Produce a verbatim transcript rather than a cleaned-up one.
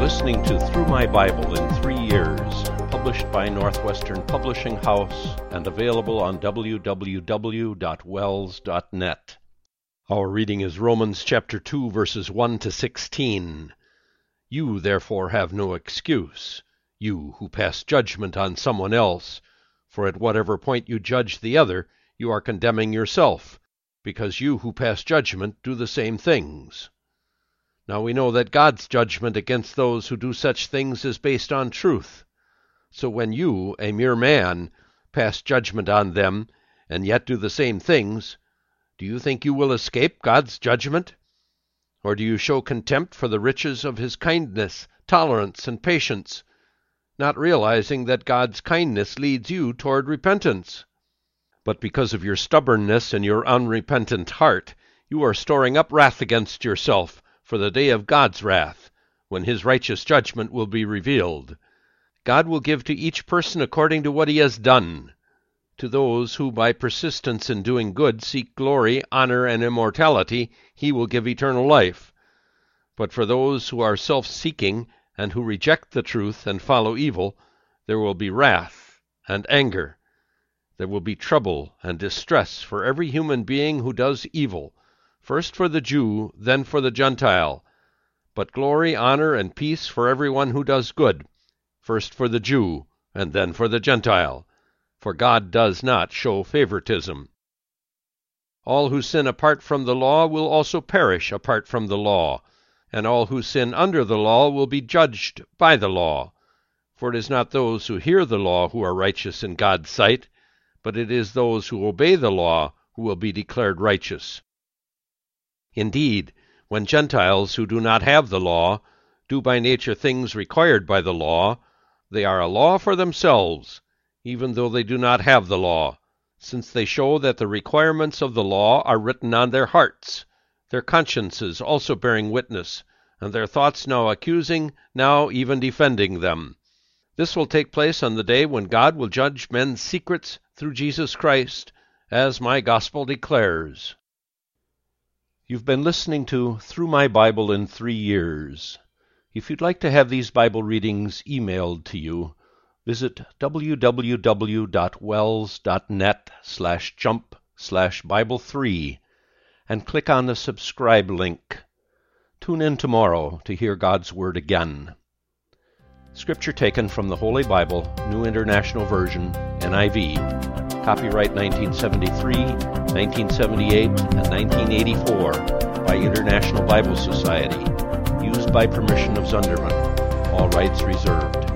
listening to Through My Bible in Three Years, published by Northwestern Publishing House and available on w w w dot wells dot net. Our reading is Romans chapter two, verses one to sixteen. You therefore have no excuse, you who pass judgment on someone else, for at whatever point you judge the other, you are condemning yourself, because you who pass judgment do the same things. Now we know that God's judgment against those who do such things is based on truth. So when you, a mere man, pass judgment on them, and yet do the same things, do you think you will escape God's judgment? Or do you show contempt for the riches of his kindness, tolerance, and patience, not realizing that God's kindness leads you toward repentance? But because of your stubbornness and your unrepentant heart, you are storing up wrath against yourself for the day of God's wrath, when his righteous judgment will be revealed. God will give to each person according to what he has done. To those who by persistence in doing good seek glory, honor, and immortality, he will give eternal life. But for those who are self-seeking and who reject the truth and follow evil, there will be wrath and anger. There will be trouble and distress for every human being who does evil, first for the Jew, then for the Gentile, but glory, honor, and peace for everyone who does good, first for the Jew, and then for the Gentile, for God does not show favoritism. All who sin apart from the law will also perish apart from the law, and all who sin under the law will be judged by the law. For it is not those who hear the law who are righteous in God's sight, but it is those who obey the law who will be declared righteous. Indeed, when Gentiles who do not have the law do by nature things required by the law, they are a law for themselves, even though they do not have the law, since they show that the requirements of the law are written on their hearts, their consciences also bearing witness, and their thoughts now accusing, now even defending them. This will take place on the day when God will judge men's secrets through Jesus Christ, as my gospel declares. You've been listening to Through My Bible in Three Years. If you'd like to have these Bible readings emailed to you, visit w w w dot wells dot net slash jump slash Bible three and click on the subscribe link. Tune in tomorrow to hear God's Word again. Scripture taken from the Holy Bible, New International Version, N I V. Copyright nineteen seventy-three, nineteen seventy-eight, and nineteen eighty-four by International Bible Society. Used by permission of Zunderman. All rights reserved.